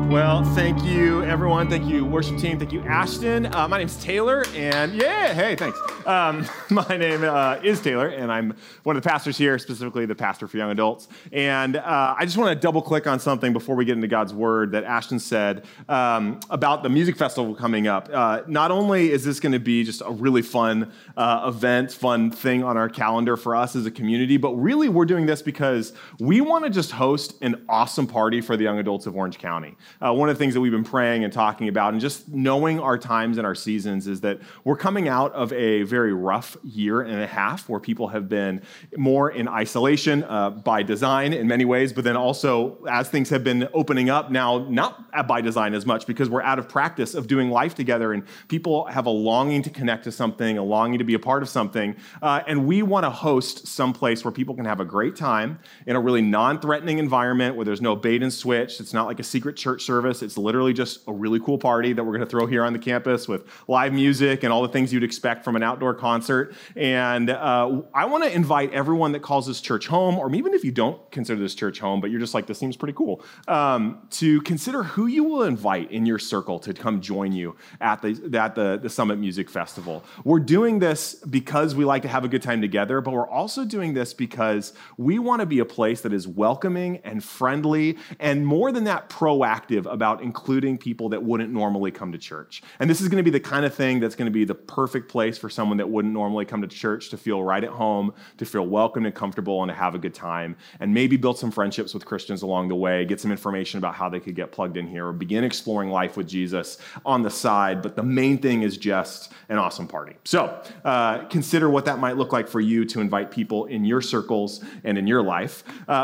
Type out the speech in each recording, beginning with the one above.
Well, thank you, everyone. Thank you, worship team. Thank you, Ashton. My name's Taylor, and hey, thanks. My name is Taylor, and I'm one of the pastors here, specifically the pastor for young adults. And I just want to double-click on something before we get into God's Word that Ashton said about the music festival coming up. Not only is this going to be just a really fun event, fun thing on our calendar for us as a community, but really we're doing this because we want to just host an awesome party for the young adults of Orange County. One of the things that we've been praying and talking about and just knowing our times and our seasons is that we're coming out of a very rough year and a half where people have been more in isolation by design in many ways, but then also as things have been opening up now, not by design as much because we're out of practice of doing life together and people have a longing to connect to something, a longing to be a part of something, and we want to host some place where people can have a great time in a really non-threatening environment where there's no bait and switch. It's not like a secret church service. It's literally just a really cool party that we're going to throw here on the campus with live music and all the things you'd expect from an outdoor concert. And I want to invite everyone that calls this church home, or even if you don't consider this church home, but you're just like, this seems pretty cool, to consider who you will invite in your circle to come join you at the Summit Music Festival. We're doing this because we like to have a good time together, but we're also doing this because we want to be a place that is welcoming and friendly, and more than that, proactive about including people that wouldn't normally come to church. And this is going to be the kind of thing that's going to be the perfect place for someone that wouldn't normally come to church to feel right at home, to feel welcome and comfortable, and to have a good time, and maybe build some friendships with Christians along the way, get some information about how they could get plugged in here, or begin exploring life with Jesus on the side. But the main thing is just an awesome party. So consider what that might look like for you to invite people in your circles and in your life.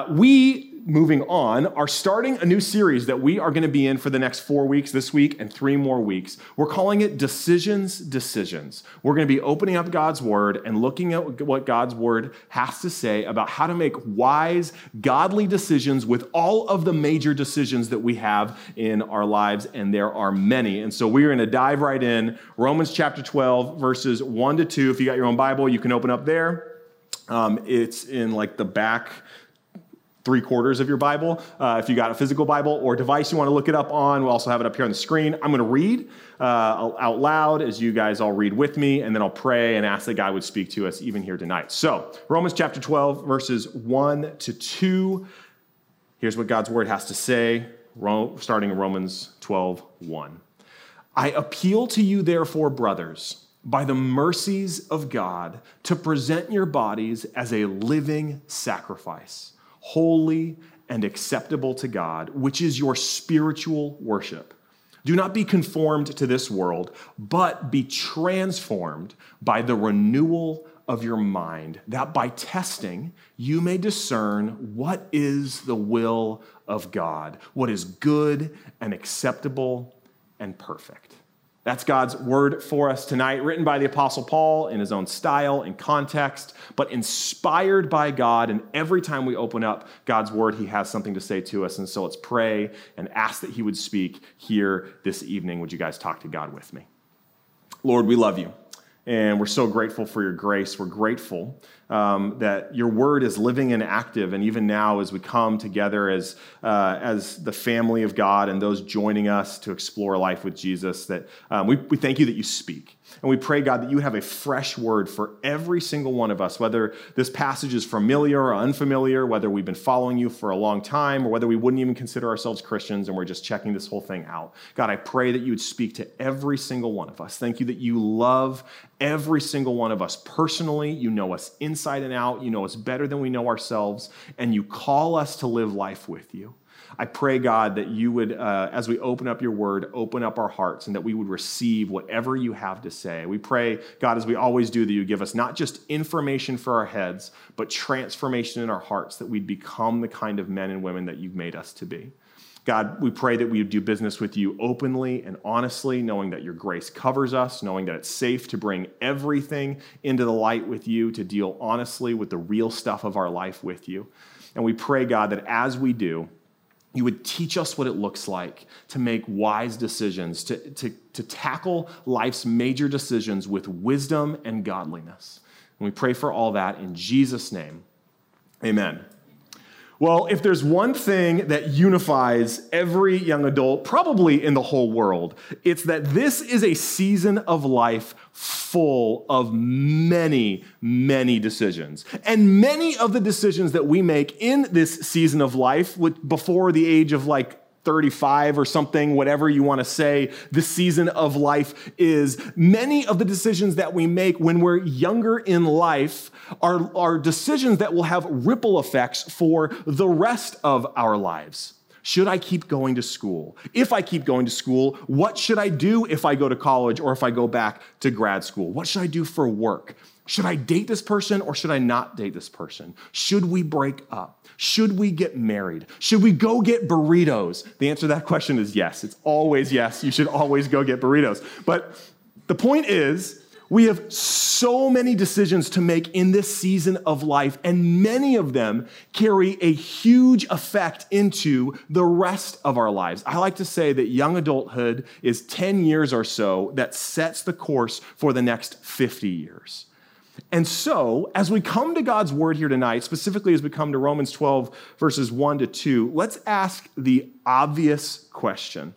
Moving on, are starting a new series that we are going to be in for the next 4 weeks, this week and 3 more weeks. We're calling it Decisions. We're going to be opening up God's Word and looking at what God's Word has to say about how to make wise, godly decisions with all of the major decisions that we have in our lives, and there are many. And so we're going to dive right in. Romans chapter 12, verses 1 to 2. If you got your own Bible, you can open up there. It's in like the back 3/4 of your Bible. If you got a physical Bible or device you want to look it up on, we'll also have it up here on the screen. I'm going to read out loud as you guys all read with me, and then I'll pray and ask that God would speak to us even here tonight. So, Romans chapter 12, verses 1 to 2. Here's what God's Word has to say, starting in Romans 12:1. I appeal to you, therefore, brothers, by the mercies of God, to present your bodies as a living sacrifice, holy and acceptable to God, which is your spiritual worship. Do not be conformed to this world, but be transformed by the renewal of your mind, that by testing you may discern what is the will of God, what is good and acceptable and perfect. That's God's Word for us tonight, written by the Apostle Paul in his own style and context, but inspired by God. And every time we open up God's Word, he has something to say to us. And so let's pray and ask that he would speak here this evening. Would you guys talk to God with me? Lord, we love you, and we're so grateful for your grace. We're grateful that your word is living and active, and even now as we come together as the family of God and those joining us to explore life with Jesus, that we thank you that you speak. And we pray, God, that you would have a fresh word for every single one of us, whether this passage is familiar or unfamiliar, whether we've been following you for a long time, or whether we wouldn't even consider ourselves Christians and we're just checking this whole thing out. God, I pray that you would speak to every single one of us. Thank you that you love every single one of us personally. You know us inside and out. You know us better than we know ourselves, and you call us to live life with you. I pray, God, that you would, as we open up your word, open up our hearts and that we would receive whatever you have to say. We pray, God, as we always do, that you give us not just information for our heads, but transformation in our hearts, that we'd become the kind of men and women that you've made us to be. God, we pray that we would do business with you openly and honestly, knowing that your grace covers us, knowing that it's safe to bring everything into the light with you, to deal honestly with the real stuff of our life with you. And we pray, God, that as we do, you would teach us what it looks like to make wise decisions, to tackle life's major decisions with wisdom and godliness. And we pray for all that in Jesus' name. Amen. Well, if there's one thing that unifies every young adult, probably in the whole world, it's that this is a season of life full of many, many decisions. And many of the decisions that we make in this season of life, before the age of 35 or something, whatever you want to say, the season of life is, many of the decisions that we make when we're younger in life are decisions that will have ripple effects for the rest of our lives. Should I keep going to school? If I keep going to school, what should I do if I go to college or if I go back to grad school? What should I do for work? Should I date this person or should I not date this person? Should we break up? Should we get married? Should we go get burritos? The answer to that question is yes. It's always yes. You should always go get burritos. But the point is, we have so many decisions to make in this season of life, and many of them carry a huge effect into the rest of our lives. I like to say that young adulthood is 10 years or so that sets the course for the next 50 years. And so, as we come to God's word here tonight, specifically as we come to Romans 12, verses 1 to 2, let's ask the obvious question.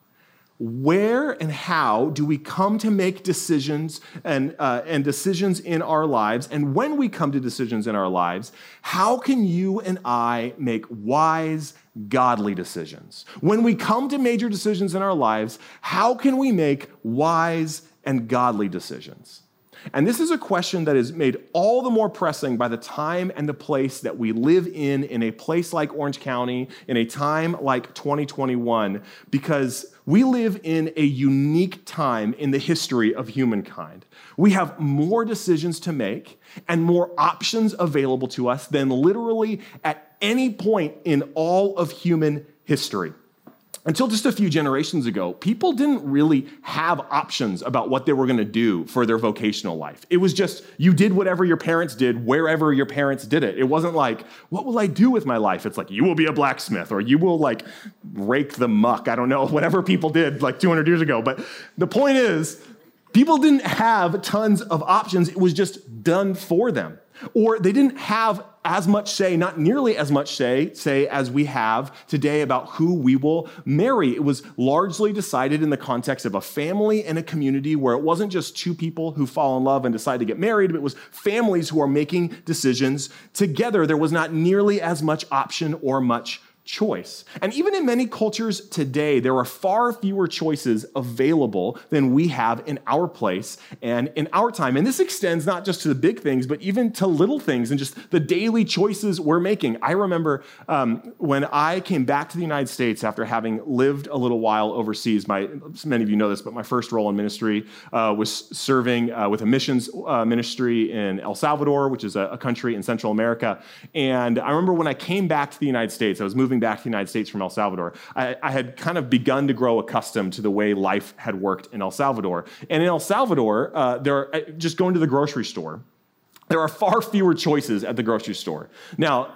Where and how do we come to make decisions and decisions in our lives? And when we come to decisions in our lives, how can you and I make wise, godly decisions? When we come to major decisions in our lives, how can we make wise and godly decisions? And this is a question that is made all the more pressing by the time and the place that we live in a place like Orange County, in a time like 2021, because we live in a unique time in the history of humankind. We have more decisions to make and more options available to us than literally at any point in all of human history. Until just a few generations ago, people didn't really have options about what they were going to do for their vocational life. It was just, you did whatever your parents did, wherever your parents did it. It wasn't like, what will I do with my life? It's like, you will be a blacksmith, or you will rake the muck. I don't know, whatever people did 200 years ago. But the point is, people didn't have tons of options. It was just done for them. Or they didn't have as much say, not nearly as much say as we have today about who we will marry. It was largely decided in the context of a family and a community where it wasn't just two people who fall in love and decide to get married, but it was families who are making decisions together. There was not nearly as much option or much choice. And even in many cultures today, there are far fewer choices available than we have in our place and in our time. And this extends not just to the big things, but even to little things and just the daily choices we're making. I remember when I came back to the United States after having lived a little while overseas, many of you know this, but my first role in ministry was serving with a missions ministry in El Salvador, which is a country in Central America. And I remember when I came back to the United States, I was moving back to the United States from El Salvador, I had kind of begun to grow accustomed to the way life had worked in El Salvador. And in El Salvador, just going to the grocery store, there are far fewer choices at the grocery store. Now,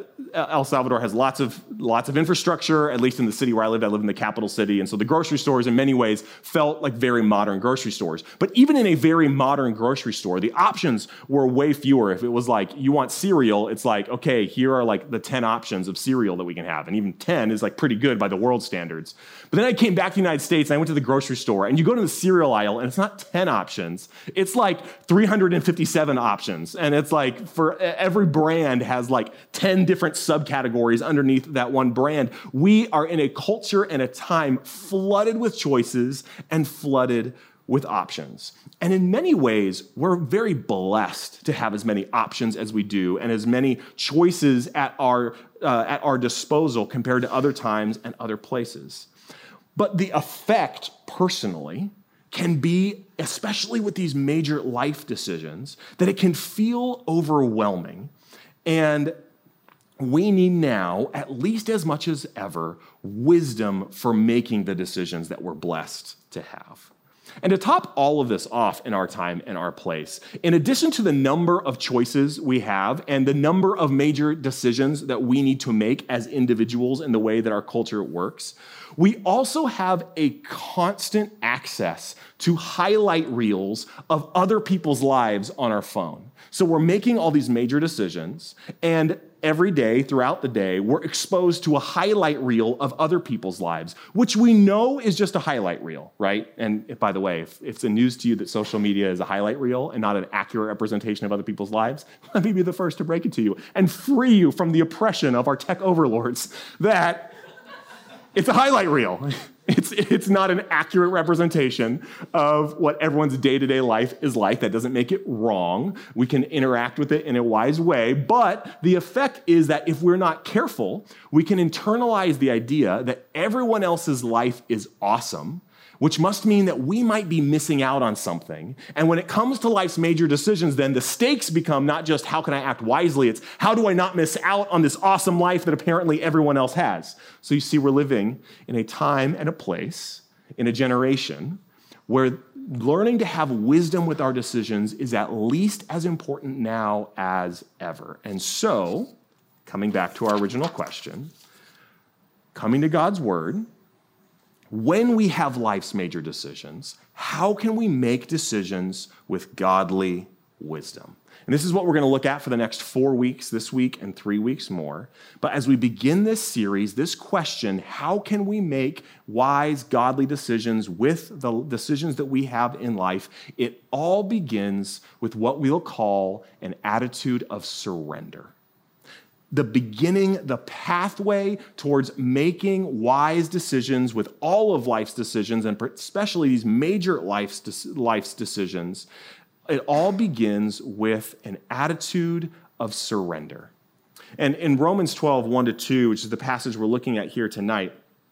El Salvador has lots of infrastructure, at least in the city where I lived. I lived in the capital city, and so the grocery stores in many ways felt like very modern grocery stores. But even in a very modern grocery store, the options were way fewer. If it was you want cereal, it's okay, here are the 10 options of cereal that we can have, and even 10 is pretty good by the world standards. But then I came back to the United States, and I went to the grocery store, and you go to the cereal aisle, and it's not 10 options. It's 357 options. And it's for every brand has 10 different subcategories underneath that one brand. We are in a culture and a time flooded with choices and flooded with options. And in many ways, we're very blessed to have as many options as we do and as many choices at our disposal compared to other times and other places. But the effect, personally, can be, especially with these major life decisions, that it can feel overwhelming. And we need now, at least as much as ever, wisdom for making the decisions that we're blessed to have. And to top all of this off in our time and our place, in addition to the number of choices we have and the number of major decisions that we need to make as individuals in the way that our culture works, we also have a constant access to highlight reels of other people's lives on our phone. So we're making all these major decisions, and every day throughout the day, we're exposed to a highlight reel of other people's lives, which we know is just a highlight reel, right? And by the way, if it's a news to you that social media is a highlight reel and not an accurate representation of other people's lives, let me be the first to break it to you and free you from the oppression of our tech overlords that it's a highlight reel. It's not an accurate representation of what everyone's day-to-day life is like. That doesn't make it wrong. We can interact with it in a wise way, but the effect is that if we're not careful, we can internalize the idea that everyone else's life is awesome, which must mean that we might be missing out on something. And when it comes to life's major decisions, then the stakes become not just how can I act wisely, it's how do I not miss out on this awesome life that apparently everyone else has. So you see, we're living in a time and a place, in a generation, where learning to have wisdom with our decisions is at least as important now as ever. And so, coming back to our original question, coming to God's word, when we have life's major decisions, how can we make decisions with godly wisdom? And this is what we're going to look at for the next 4 weeks, this week, and 3 weeks more. But as we begin this series, this question, how can we make wise, godly decisions with the decisions that we have in life? It all begins with what we'll call an attitude of surrender. The beginning, the pathway towards making wise decisions with all of life's decisions, and especially these major life's decisions, it all begins with an attitude of surrender. And in Romans 12, 1-2, which is the passage we're looking at here tonight,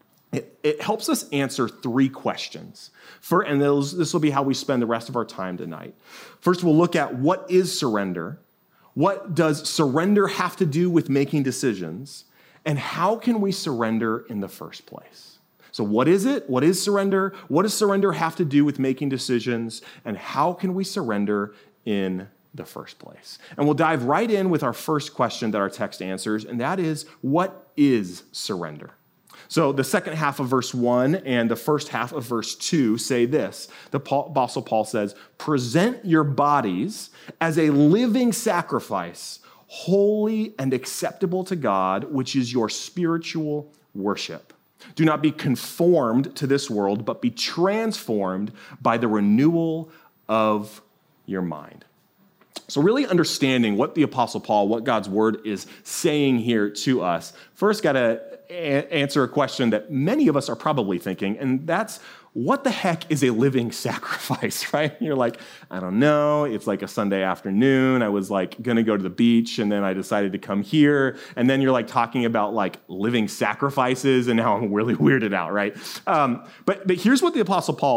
it helps us answer 3 questions. And this will be how we spend the rest of our time tonight. First, we'll look at what is surrender. What does surrender have to do with making decisions? And how can we surrender in the first place? So what is it? What is surrender? What does surrender have to do with making decisions? And how can we surrender in the first place? And we'll dive right in with our first question that our text answers, and that is, what is surrender? So the second half of verse 1 and the first half of verse 2 say this. The Apostle Paul says, present your bodies as a living sacrifice, holy and acceptable to God, which is your spiritual worship. Do not be conformed to this world, but be transformed by the renewal of your mind. So really understanding what the Apostle Paul, what God's word is saying here to us, first got to answer a question that many of us are probably thinking, and that's, what the heck is a living sacrifice, right? You're like, I don't know. It's like a Sunday afternoon. I was like going to go to the beach, and then I decided to come here. And then you're like talking about like living sacrifices, and now I'm really weirded out, right? But here's what the Apostle Paul,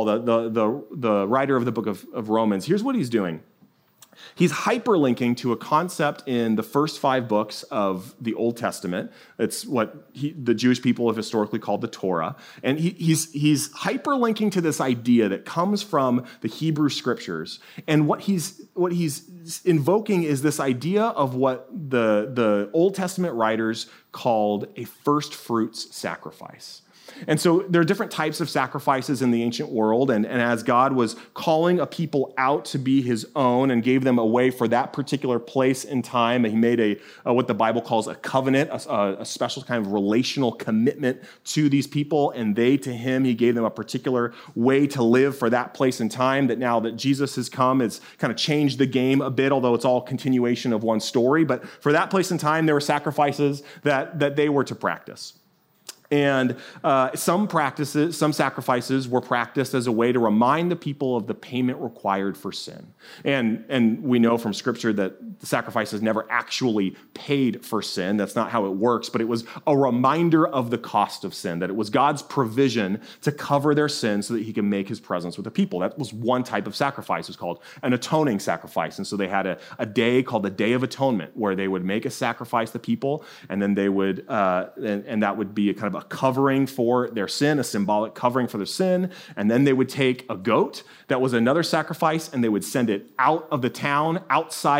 the writer of the book of Romans, here's what he's doing. He's hyperlinking to a concept in the first 5 books of the Old Testament. It's what the Jewish people have historically called the Torah. And he's hyperlinking to this idea that comes from the Hebrew Scriptures. And what he's invoking is this idea of what the Old Testament writers called a first fruits sacrifice. And so there are different types of sacrifices in the ancient world, and as God was calling a people out to be his own and gave them a way for that particular place and time, he made what the Bible calls a covenant, a special kind of relational commitment to these people, and they to him, he gave them a particular way to live for that place and time that now that Jesus has come, has kind of changed the game a bit, although it's all continuation of one story. But for that place and time, there were sacrifices that they were to practice. And some sacrifices were practiced as a way to remind the people of the payment required for sin. And we know from Scripture that the sacrifices never actually paid for sin. That's not how it works, but it was a reminder of the cost of sin, that it was God's provision to cover their sin so that he can make his presence with the people. That was one type of sacrifice. It was called an atoning sacrifice. And so they had a day called the Day of Atonement, where they would make a sacrifice to people, and then they would, and that would be a kind of a covering for their sin, a symbolic covering for their sin. And then they would take a goat that was another sacrifice, and they would send it out of the town, outside of the gate,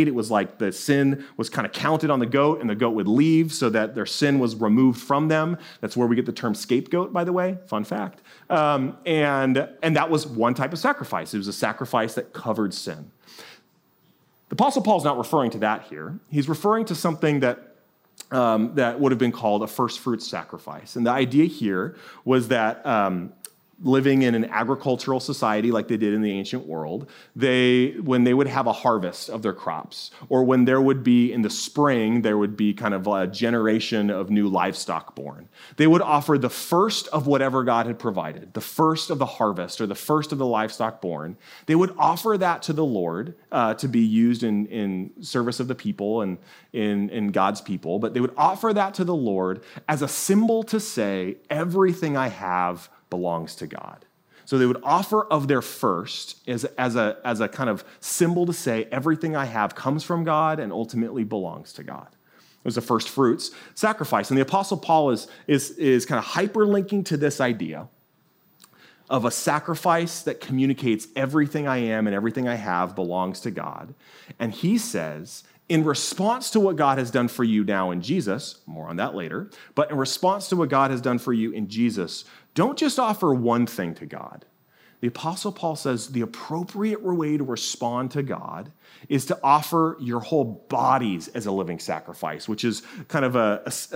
paid. It was like the sin was kind of counted on the goat, and the goat would leave so that their sin was removed from them. That's where we get the term scapegoat, by the way. Fun fact. And that was one type of sacrifice. It was a sacrifice that covered sin. The Apostle Paul's not referring to that here. He's referring to something that would have been called a first fruits sacrifice. And the idea here was that living in an agricultural society like they did in the ancient world, when they would have a harvest of their crops, or when there would be, in the spring, there would be kind of a generation of new livestock born, they would offer the first of whatever God had provided, the first of the harvest or the first of the livestock born. They would offer that to the Lord to be used in service of the people and in God's people, but they would offer that to the Lord as a symbol to say, everything I have belongs to God. So they would offer of their first as a kind of symbol to say everything I have comes from God and ultimately belongs to God. It was a first fruits sacrifice. And the Apostle Paul is kind of hyperlinking to this idea of a sacrifice that communicates everything I am and everything I have belongs to God. And he says, in response to what God has done for you now in Jesus, more on that later, but in response to what God has done for you in Jesus, don't just offer one thing to God. The Apostle Paul says the appropriate way to respond to God is to offer your whole bodies as a living sacrifice, which is kind of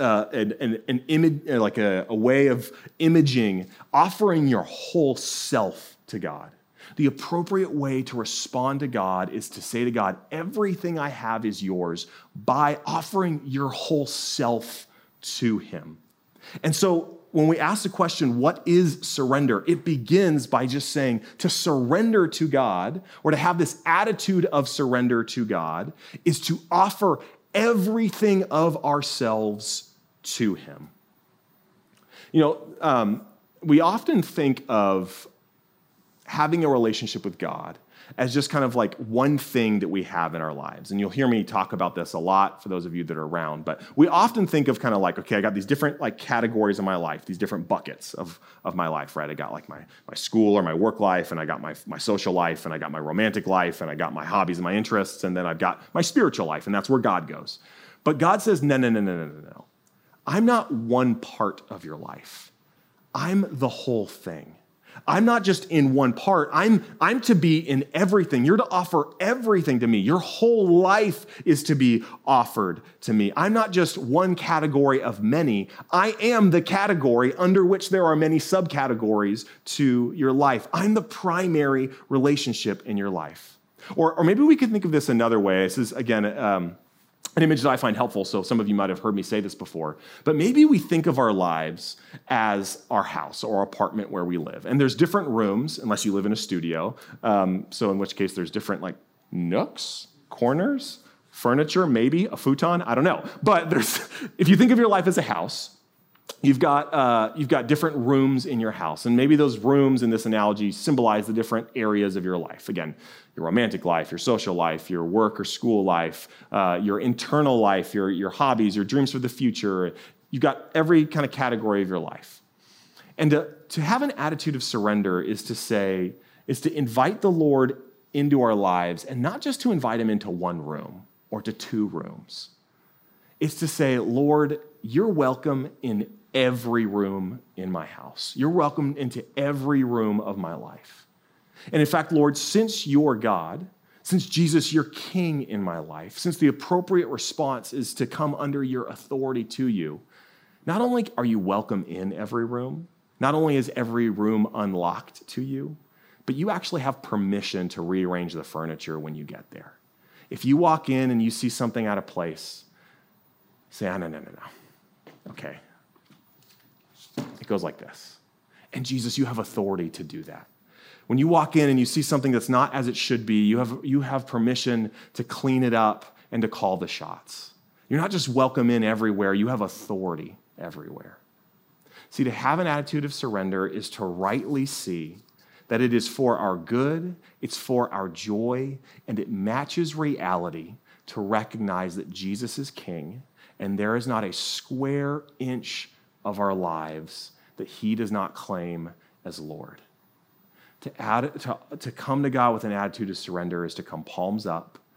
an image, like a way of imaging, offering your whole self to God. The appropriate way to respond to God is to say to God, everything I have is yours, by offering your whole self to him. And so when we ask the question, what is surrender? It begins by just saying to surrender to God, or to have this attitude of surrender to God, is to offer everything of ourselves to him. We often think of having a relationship with God as just kind of like one thing that we have in our lives. And you'll hear me talk about this a lot for those of you that are around, but we often think of kind of like, okay, I got these different like categories of my life, these different buckets of my life, right? I got like my school or my work life, and I got my social life, and I got my romantic life, and I got my hobbies and my interests, and then I've got my spiritual life, and that's where God goes. But God says, no. I'm not one part of your life. I'm the whole thing. I'm not just in one part. I'm to be in everything. You're to offer everything to me. Your whole life is to be offered to me. I'm not just one category of many. I am the category under which there are many subcategories to your life. I'm the primary relationship in your life. Or maybe we could think of this another way. This is, again, an image that I find helpful, so some of you might have heard me say this before, but maybe we think of our lives as our house or apartment where we live. And there's different rooms, unless you live in a studio, so in which case there's different like nooks, corners, furniture, maybe a futon, I don't know. But if you think of your life as a house, you've got different rooms in your house, and maybe those rooms in this analogy symbolize the different areas of your life. Again, your romantic life, your social life, your work or school life, your internal life, your hobbies, your dreams for the future. You've got every kind of category of your life. And to have an attitude of surrender is to invite the Lord into our lives, and not just to invite him into one room or to two rooms. It's to say, Lord, you're welcome in every room in my house. You're welcome into every room of my life. And in fact, Lord, since you're God, since Jesus, you're king in my life, since the appropriate response is to come under your authority to you, not only are you welcome in every room, not only is every room unlocked to you, but you actually have permission to rearrange the furniture when you get there. If you walk in and you see something out of place, say, no. Okay. It goes like this. And Jesus, you have authority to do that. When you walk in and you see something that's not as it should be, you have permission to clean it up and to call the shots. You're not just welcome in everywhere, you have authority everywhere. See, to have an attitude of surrender is to rightly see that it is for our good, it's for our joy, and it matches reality to recognize that Jesus is king, and there is not a square inch of our lives that he does not claim as Lord. To come to God with an attitude of surrender is to come palms up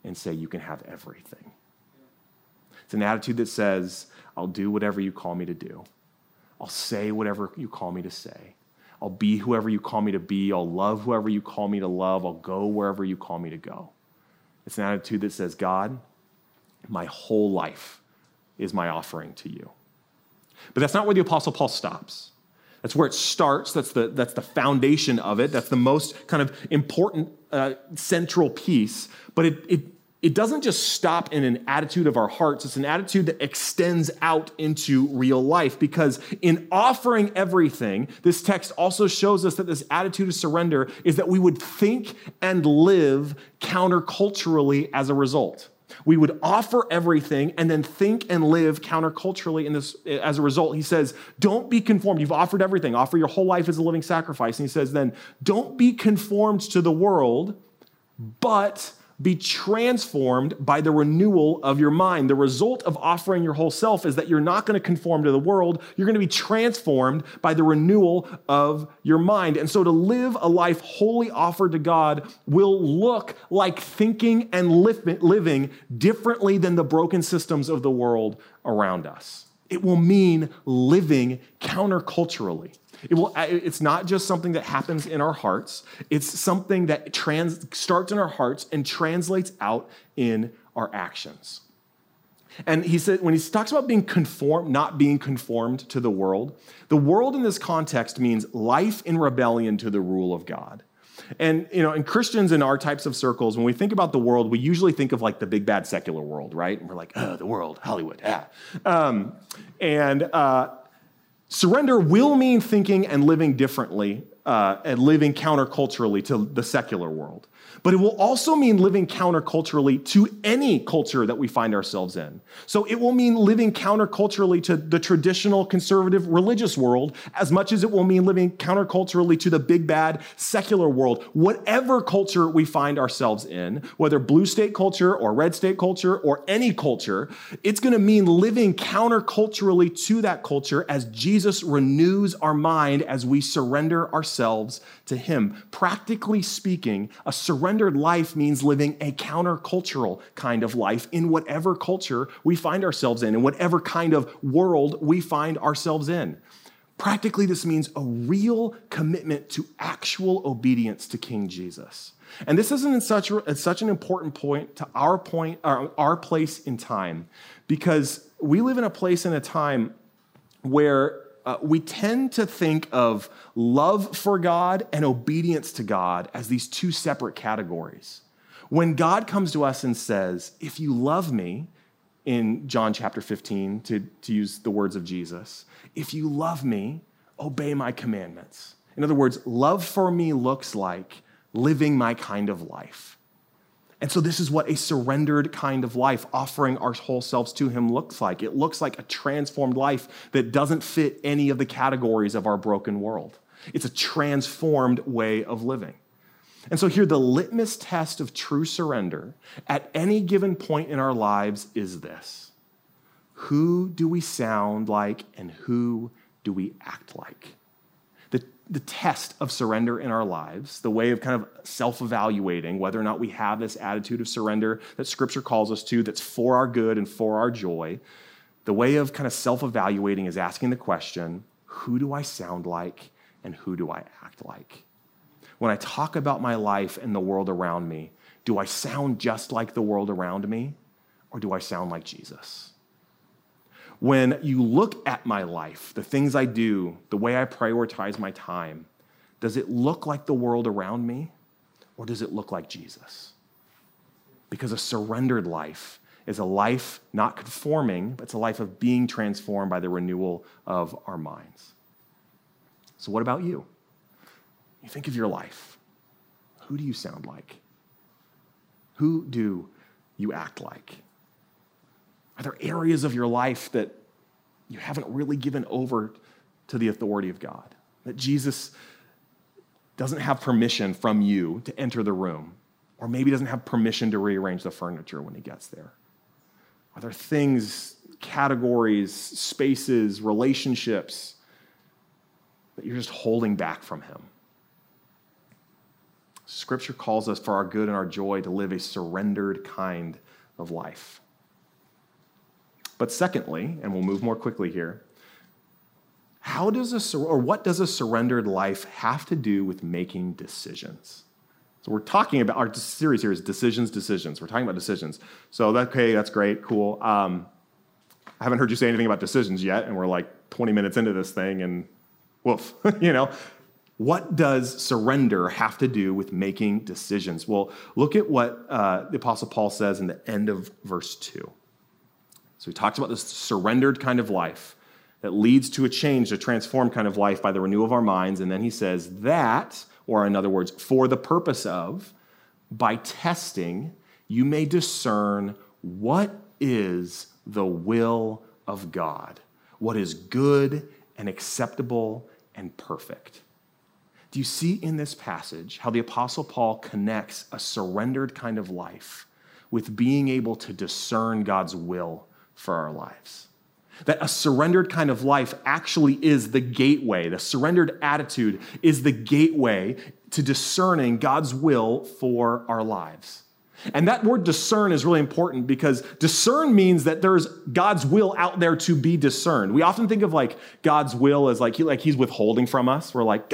and say, you can have everything. It's an attitude that says, I'll do whatever you call me to do. I'll say whatever you call me to say. I'll be whoever you call me to be. I'll love whoever you call me to love. I'll go wherever you call me to go. It's an attitude that says, God, my whole life is my offering to you. But that's not where the Apostle Paul stops. That's where it starts. That's the foundation of it. That's the most kind of important central piece. But it doesn't just stop in an attitude of our hearts. It's an attitude that extends out into real life, because in offering everything, this text also shows us that this attitude of surrender is that we would think and live counterculturally as a result. We would offer everything and then think and live counterculturally in this as a result. He says, don't be conformed. You've offered everything. Offer your whole life as a living sacrifice. And he says then, don't be conformed to the world, but be transformed by the renewal of your mind. The result of offering your whole self is that you're not going to conform to the world. You're going to be transformed by the renewal of your mind. And so to live a life wholly offered to God will look like thinking and living differently than the broken systems of the world around us. It will mean living counterculturally. It's not just something that happens in our hearts. It's something that starts in our hearts and translates out in our actions. And he said, when he talks about being conformed, not being conformed to the world in this context means life in rebellion to the rule of God. And, and Christians in our types of circles, when we think about the world, we usually think of like the big bad secular world, right? And we're like, oh, the world, Hollywood, surrender will mean thinking and living differently and living counterculturally to the secular world. But it will also mean living counterculturally to any culture that we find ourselves in. So it will mean living counterculturally to the traditional conservative religious world as much as it will mean living counterculturally to the big bad secular world. Whatever culture we find ourselves in, whether blue state culture or red state culture or any culture, it's going to mean living counterculturally to that culture as Jesus renews our mind as we surrender ourselves to him. Practically speaking, a surrendered life means living a countercultural kind of life in whatever culture we find ourselves in whatever kind of world we find ourselves in. Practically, this means a real commitment to actual obedience to King Jesus. And this isn't such an important point to our place in time, because we live in a place and a time where we tend to think of love for God and obedience to God as these two separate categories. When God comes to us and says, if you love me, in John chapter 15, to use the words of Jesus, if you love me, obey my commandments. In other words, love for me looks like living my kind of life. And so this is what a surrendered kind of life, offering our whole selves to him, looks like. It looks like a transformed life that doesn't fit any of the categories of our broken world. It's a transformed way of living. And so here, the litmus test of true surrender at any given point in our lives is this: who do we sound like and who do we act like? The test of surrender in our lives, the way of kind of self-evaluating whether or not we have this attitude of surrender that Scripture calls us to, that's for our good and for our joy, the way of kind of self-evaluating is asking the question, who do I sound like and who do I act like? When I talk about my life and the world around me, do I sound just like the world around me, or do I sound like Jesus? When you look at my life, the things I do, the way I prioritize my time, does it look like the world around me, or does it look like Jesus? Because a surrendered life is a life not conforming, but it's a life of being transformed by the renewal of our minds. So what about you? You think of your life. Who do you sound like? Who do you act like? Are there areas of your life that you haven't really given over to the authority of God? That Jesus doesn't have permission from you to enter the room, or maybe doesn't have permission to rearrange the furniture when he gets there? Are there things, categories, spaces, relationships that you're just holding back from him? Scripture calls us for our good and our joy to live a surrendered kind of life. But secondly, and we'll move more quickly here, what does a surrendered life have to do with making decisions? So we're talking about, our series here is decisions. We're talking about decisions. So that's great, cool. I haven't heard you say anything about decisions yet, and we're like 20 minutes into this thing, and woof, What does surrender have to do with making decisions? Well, look at what the Apostle Paul says in the end of verse 2. So he talks about this surrendered kind of life that leads to a change, a transformed kind of life by the renewal of our minds. And then he says that, or in other words, for the purpose of, by testing, you may discern what is the will of God, what is good and acceptable and perfect. Do you see in this passage how the Apostle Paul connects a surrendered kind of life with being able to discern God's will for our lives? That a surrendered kind of life actually is the gateway. The surrendered attitude is the gateway to discerning God's will for our lives. And that word discern is really important because discern means that there's God's will out there to be discerned. We often think of like God's will as like he's withholding from us. We're like,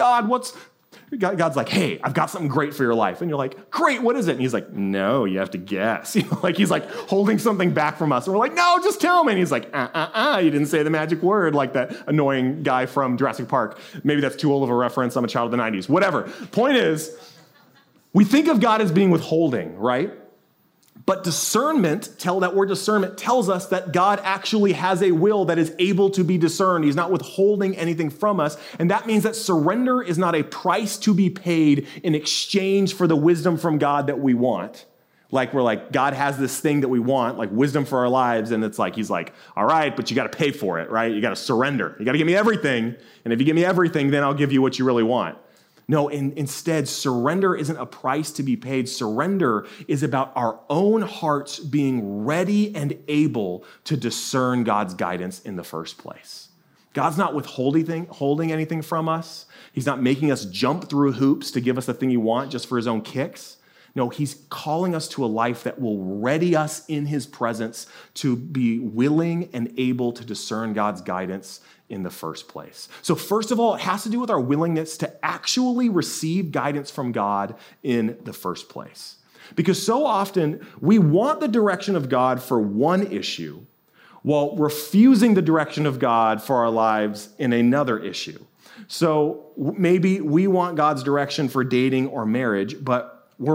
God's like, hey, I've got something great for your life. And you're like, great, what is it? And he's like, no, you have to guess. He's like holding something back from us. And we're like, no, just tell me. And he's like, you didn't say the magic word, like that annoying guy from Jurassic Park. Maybe that's too old of a reference. I'm a child of the 90s. Whatever. Point is, we think of God as being withholding, right? But that word discernment tells us that God actually has a will that is able to be discerned. He's not withholding anything from us. And that means that surrender is not a price to be paid in exchange for the wisdom from God that we want. Like we're like, God has this thing that we want, like wisdom for our lives. And it's like, he's like, all right, but you got to pay for it, right? You got to surrender. You got to give me everything. And if you give me everything, then I'll give you what you really want. No, instead, surrender isn't a price to be paid. Surrender is about our own hearts being ready and able to discern God's guidance in the first place. God's not holding anything from us. He's not making us jump through hoops to give us the thing he wants just for his own kicks. No, he's calling us to a life that will ready us in his presence to be willing and able to discern God's guidance in the first place. So first of all, it has to do with our willingness to actually receive guidance from God in the first place. Because so often we want the direction of God for one issue while refusing the direction of God for our lives in another issue. So maybe we want God's direction for dating or marriage, but we're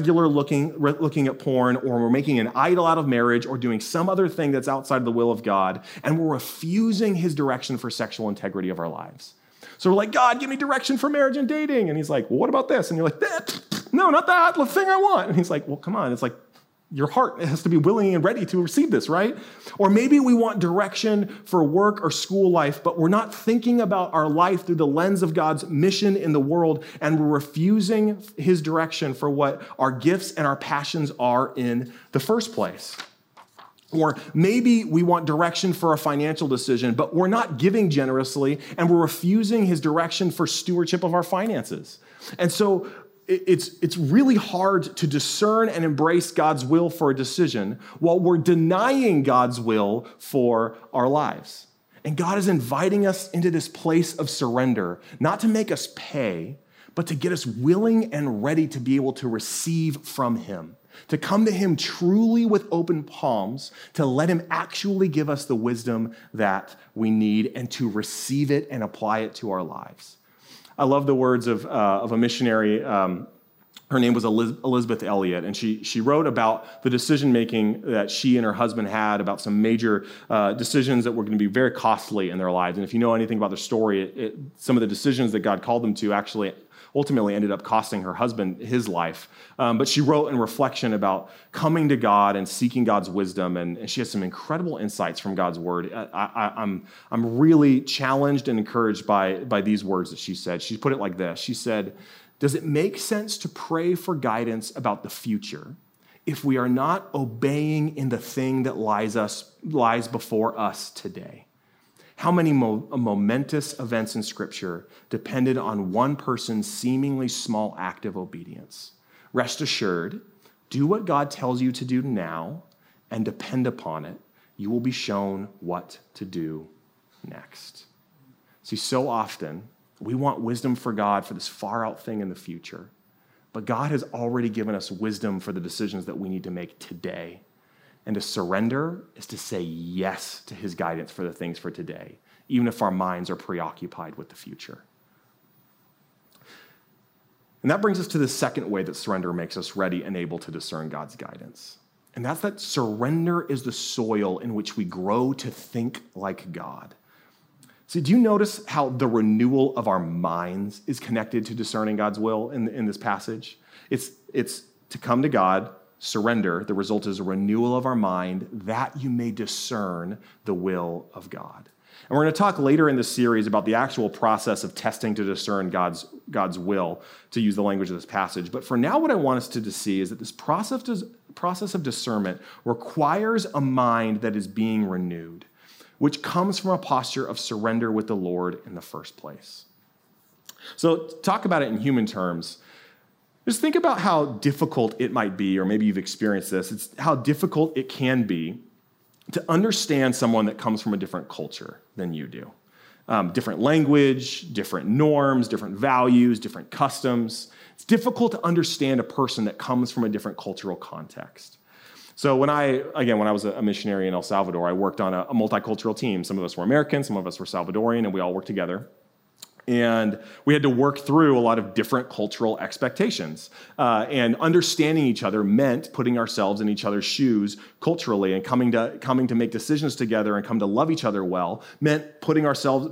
looking at porn, or we're making an idol out of marriage, or doing some other thing that's outside of the will of God, and we're refusing his direction for sexual integrity of our lives. So we're like, God, give me direction for marriage and dating. And he's like, well, what about this? And you're like, no, not that, the thing I want. And he's like, well, come on. It's like, your heart has to be willing and ready to receive this, right? Or maybe we want direction for work or school life, but we're not thinking about our life through the lens of God's mission in the world, and we're refusing his direction for what our gifts and our passions are in the first place. Or maybe we want direction for a financial decision, but we're not giving generously, and we're refusing his direction for stewardship of our finances. And so it's really hard to discern and embrace God's will for a decision while we're denying God's will for our lives. And God is inviting us into this place of surrender, not to make us pay, but to get us willing and ready to be able to receive from him, to come to him truly with open palms, to let him actually give us the wisdom that we need, and to receive it and apply it to our lives. I love the words of a missionary. Her name was Elizabeth Elliot, and she wrote about the decision-making that she and her husband had about some major decisions that were going to be very costly in their lives. And if you know anything about their story, some of the decisions that God called them to actually ultimately ended up costing her husband his life. But she wrote in reflection about coming to God and seeking God's wisdom, and she has some incredible insights from God's word. I'm really challenged and encouraged by these words that she said. She put it like this. She said, does it make sense to pray for guidance about the future if we are not obeying in the thing that lies before us today? How many momentous events in Scripture depended on one person's seemingly small act of obedience? Rest assured, do what God tells you to do now and depend upon it. You will be shown what to do next. See, so often we want wisdom for God for this far out thing in the future, but God has already given us wisdom for the decisions that we need to make today. And to surrender is to say yes to his guidance for the things for today, even if our minds are preoccupied with the future. And that brings us to the second way that surrender makes us ready and able to discern God's guidance. And that's that surrender is the soil in which we grow to think like God. So do you notice how the renewal of our minds is connected to discerning God's will in this passage? It's to come to God, surrender. The result is a renewal of our mind that you may discern the will of God. And we're going to talk later in this series about the actual process of testing to discern God's will, to use the language of this passage. But for now, what I want us to see is that this process of discernment requires a mind that is being renewed, which comes from a posture of surrender with the Lord in the first place. So talk about it in human terms. Just think about how difficult it might be, or maybe you've experienced this, it's how difficult it can be to understand someone that comes from a different culture than you do. Different language, different norms, different values, different customs. It's difficult to understand a person that comes from a different cultural context. So when I was a missionary in El Salvador, I worked on a multicultural team. Some of us were American, some of us were Salvadorian, and we all worked together. And we had to work through a lot of different cultural expectations. And understanding each other meant putting ourselves in each other's shoes culturally, and coming to make decisions together and come to love each other well meant putting ourselves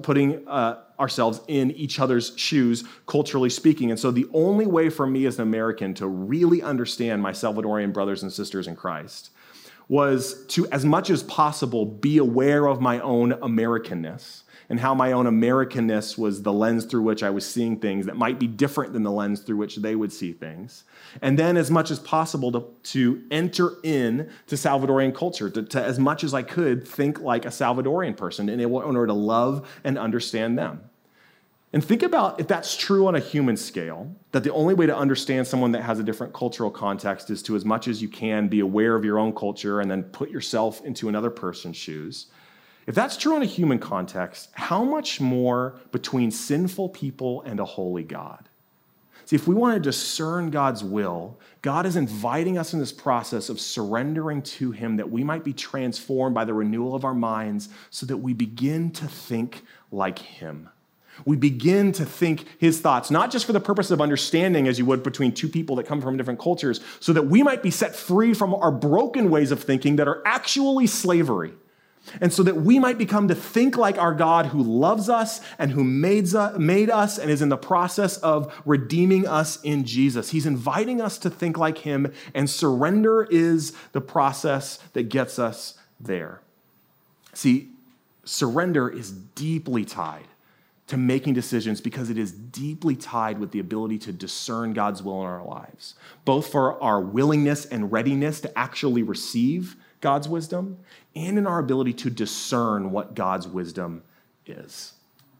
in each other's shoes, culturally speaking. And so the only way for me as an American to really understand my Salvadorian brothers and sisters in Christ was to, as much as possible, be aware of my own Americanness, and how my own Americanness was the lens through which I was seeing things that might be different than the lens through which they would see things. And then as much as possible to enter in to Salvadorian culture, to as much as I could think like a Salvadorian person in order to love and understand them. And think about if that's true on a human scale, that the only way to understand someone that has a different cultural context is to, as much as you can, be aware of your own culture and then put yourself into another person's shoes. If that's true in a human context, how much more between sinful people and a holy God? See, if we want to discern God's will, God is inviting us in this process of surrendering to him that we might be transformed by the renewal of our minds so that we begin to think like him. We begin to think his thoughts, not just for the purpose of understanding as you would between two people that come from different cultures, so that we might be set free from our broken ways of thinking that are actually slavery. And so that we might become to think like our God who loves us and who made us and is in the process of redeeming us in Jesus. He's inviting us to think like him, and surrender is the process that gets us there. See, surrender is deeply tied to making decisions because it is deeply tied with the ability to discern God's will in our lives, both for our willingness and readiness to actually receive God's wisdom, and in our ability to discern what God's wisdom is.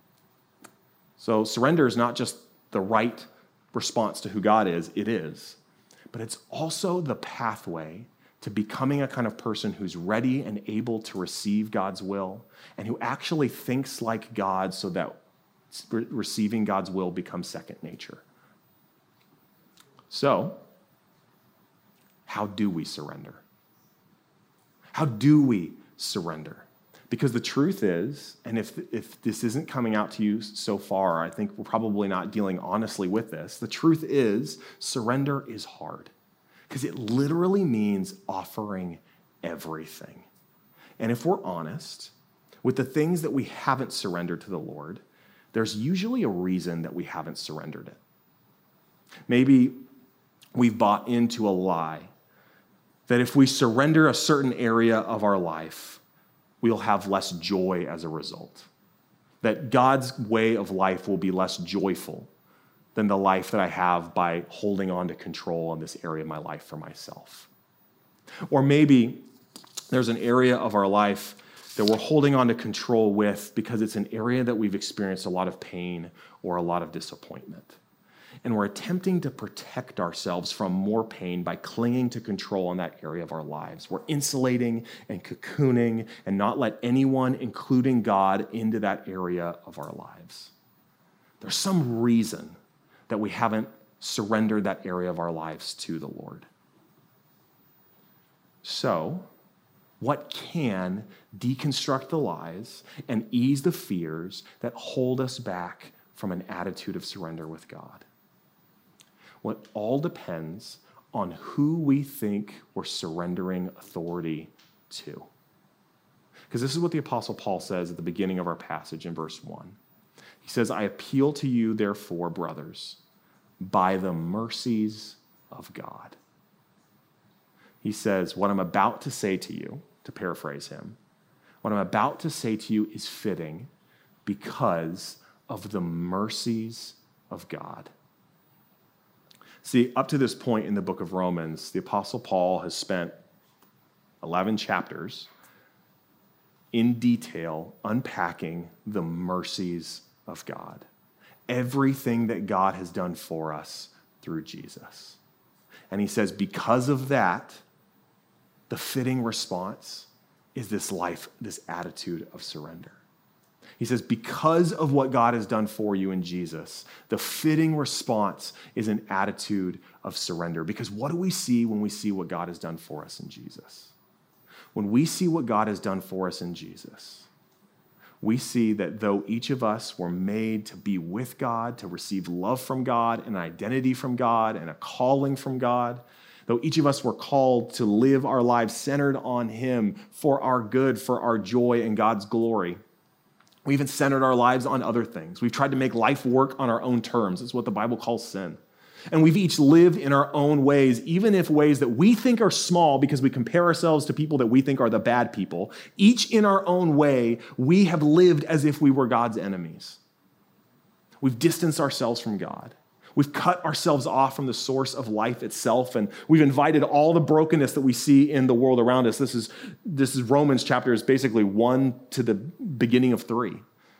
So surrender is not just the right response to who God is, it is, but it's also the pathway to becoming a kind of person who's ready and able to receive God's will, and who actually thinks like God so that receiving God's will becomes second nature. So, how do we surrender? How do we surrender? Because the truth is, and if this isn't coming out to you so far, I think we're probably not dealing honestly with this. The truth is, surrender is hard because it literally means offering everything. And if we're honest, with the things that we haven't surrendered to the Lord, there's usually a reason that we haven't surrendered it. Maybe we've bought into a lie that if we surrender a certain area of our life, we'll have less joy as a result. That God's way of life will be less joyful than the life that I have by holding on to control in this area of my life for myself. Or maybe there's an area of our life that we're holding on to control with because it's an area that we've experienced a lot of pain or a lot of disappointment. And we're attempting to protect ourselves from more pain by clinging to control in that area of our lives. We're insulating and cocooning and not let anyone, including God, into that area of our lives. There's some reason that we haven't surrendered that area of our lives to the Lord. So, what can deconstruct the lies and ease the fears that hold us back from an attitude of surrender with God? Well, it all depends on who we think we're surrendering authority to. Because this is what the Apostle Paul says at the beginning of our passage in verse 1. He says, I appeal to you, therefore, brothers, by the mercies of God. He says, what I'm about to say to you, to paraphrase him, what I'm about to say to you is fitting because of the mercies of God. See, up to this point in the book of Romans, the Apostle Paul has spent 11 chapters in detail unpacking the mercies of God. Everything that God has done for us through Jesus. And he says, because of that, the fitting response is this life, this attitude of surrender. He says, because of what God has done for you in Jesus, the fitting response is an attitude of surrender. Because what do we see when we see what God has done for us in Jesus? When we see what God has done for us in Jesus, we see that though each of us were made to be with God, to receive love from God, an identity from God, and a calling from God, though each of us were called to live our lives centered on Him for our good, for our joy, and God's glory, we even centered our lives on other things. We've tried to make life work on our own terms. It's what the Bible calls sin. And we've each lived in our own ways, even if ways that we think are small because we compare ourselves to people that we think are the bad people. Each in our own way, we have lived as if we were God's enemies. We've distanced ourselves from God. We've cut ourselves off from the source of life itself, and we've invited all the brokenness that we see in the world around us. This is Romans chapter is basically 1 to the beginning of 3.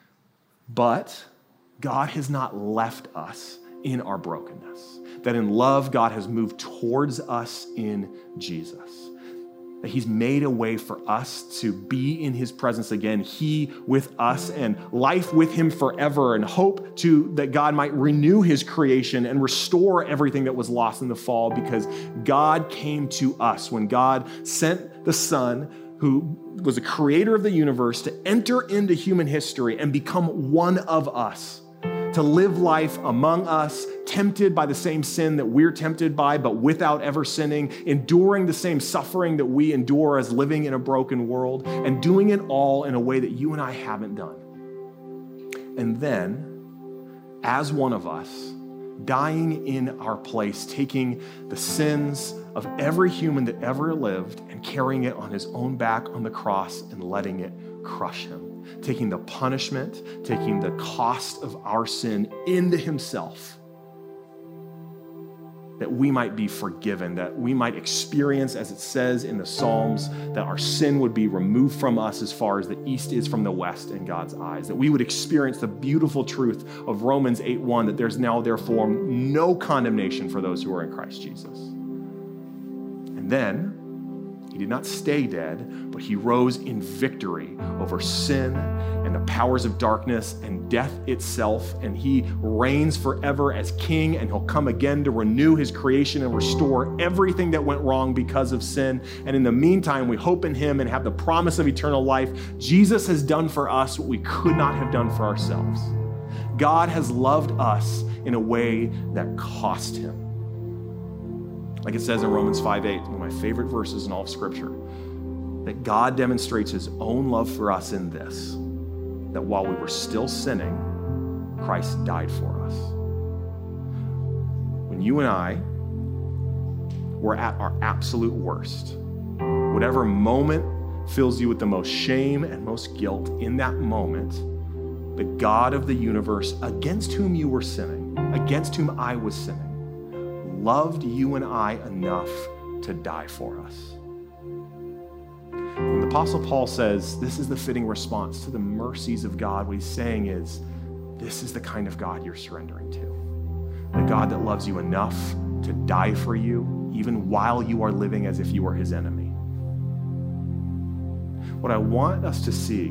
But God has not left us in our brokenness. That in love, God has moved towards us in Jesus. That He's made a way for us to be in His presence again, He with us, and life with Him forever, and hope that God might renew His creation and restore everything that was lost in the fall, because God came to us when God sent the Son, who was the creator of the universe, to enter into human history and become one of us, to live life among us, tempted by the same sin that we're tempted by, but without ever sinning, enduring the same suffering that we endure as living in a broken world, and doing it all in a way that you and I haven't done. And then, as one of us, dying in our place, taking the sins of every human that ever lived and carrying it on His own back on the cross and letting it crush Him. Taking the punishment, taking the cost of our sin into Himself, that we might be forgiven, that we might experience, as it says in the Psalms, that our sin would be removed from us as far as the east is from the west in God's eyes, that we would experience the beautiful truth of Romans 8:1, that there's now therefore no condemnation for those who are in Christ Jesus. And then, He did not stay dead, but He rose in victory over sin and the powers of darkness and death itself. And He reigns forever as King, and He'll come again to renew His creation and restore everything that went wrong because of sin. And in the meantime, we hope in Him and have the promise of eternal life. Jesus has done for us what we could not have done for ourselves. God has loved us in a way that cost Him. Like it says in Romans 5:8, one of my favorite verses in all of Scripture, that God demonstrates His own love for us in this, that while we were still sinning, Christ died for us. When you and I were at our absolute worst, whatever moment fills you with the most shame and most guilt, in that moment, the God of the universe, against whom you were sinning, against whom I was sinning, loved you and I enough to die for us. When the Apostle Paul says this is the fitting response to the mercies of God. What he's saying is, this is the kind of God you're surrendering to. The God that loves you enough to die for you, even while you are living as if you were his enemy. What I want us to see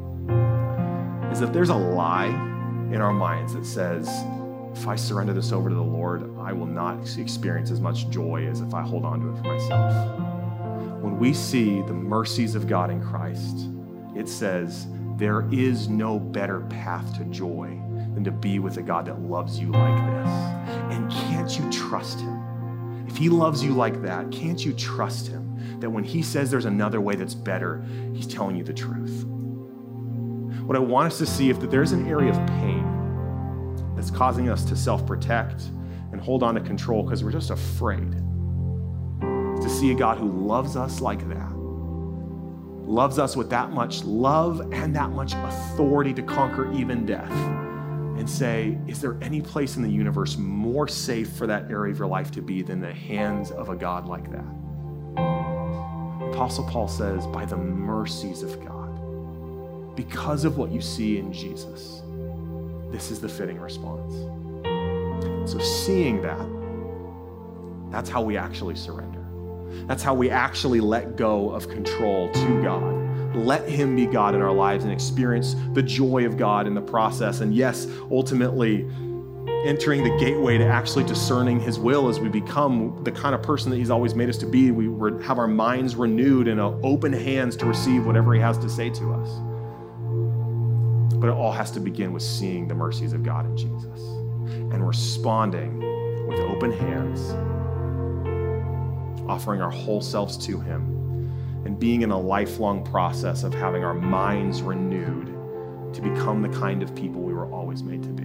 is that there's a lie in our minds that says, if I surrender this over to the Lord, I will not experience as much joy as if I hold on to it for myself. When we see the mercies of God in Christ, it says there is no better path to joy than to be with a God that loves you like this. And can't you trust him? If he loves you like that, can't you trust him that when he says there's another way that's better, he's telling you the truth? What I want us to see, if there's an area of pain that's causing us to self-protect and hold on to control because we're just afraid, to see a God who loves us like that, loves us with that much love and that much authority to conquer even death, and say, is there any place in the universe more safe for that area of your life to be than the hands of a God like that? Apostle Paul says, by the mercies of God, because of what you see in Jesus, this is the fitting response. So seeing that, that's how we actually surrender. That's how we actually let go of control to God. Let him be God in our lives and experience the joy of God in the process. And yes, ultimately entering the gateway to actually discerning his will as we become the kind of person that he's always made us to be. We have our minds renewed and open hands to receive whatever he has to say to us. But it all has to begin with seeing the mercies of God in Jesus and responding with open hands, offering our whole selves to him, and being in a lifelong process of having our minds renewed to become the kind of people we were always made to be.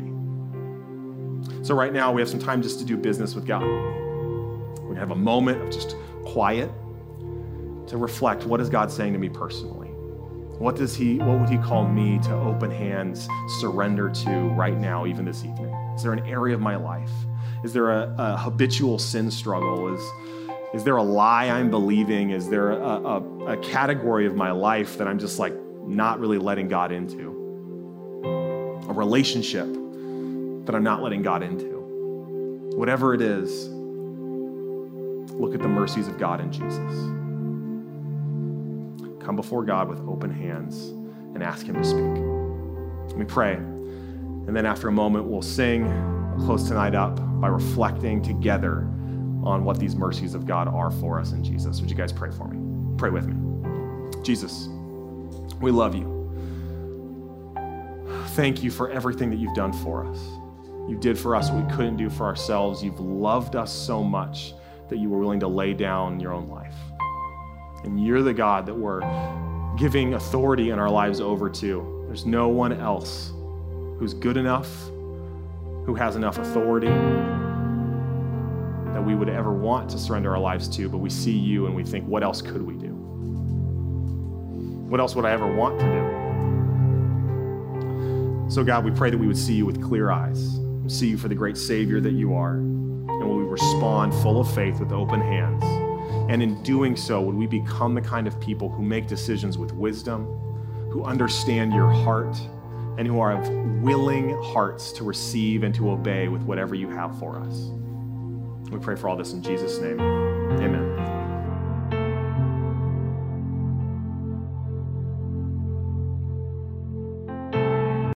So right now we have some time just to do business with God. We're going to have a moment of just quiet to reflect, what is God saying to me personally? What would he call me to open hands, surrender to right now, even this evening? Is there an area of my life? Is there a habitual sin struggle? Is there a lie I'm believing? Is there a category of my life that I'm just like not really letting God into? A relationship that I'm not letting God into? Whatever it is, look at the mercies of God in Jesus. Come before God with open hands and ask him to speak. Let me pray. And then after a moment, we'll sing. We'll close tonight up by reflecting together on what these mercies of God are for us in Jesus. Would you guys pray for me? Pray with me. Jesus, we love you. Thank you for everything that you've done for us. You did for us what we couldn't do for ourselves. You've loved us so much that you were willing to lay down your own life. And you're the God that we're giving authority in our lives over to. There's no one else who's good enough, who has enough authority that we would ever want to surrender our lives to, but we see you and we think, what else could we do? What else would I ever want to do? So God, we pray that we would see you with clear eyes, see you for the great Savior that you are, and would we respond full of faith with open hands. And in doing so, would we become the kind of people who make decisions with wisdom, who understand your heart, and who are of willing hearts to receive and to obey with whatever you have for us. We pray for all this in Jesus' name. Amen.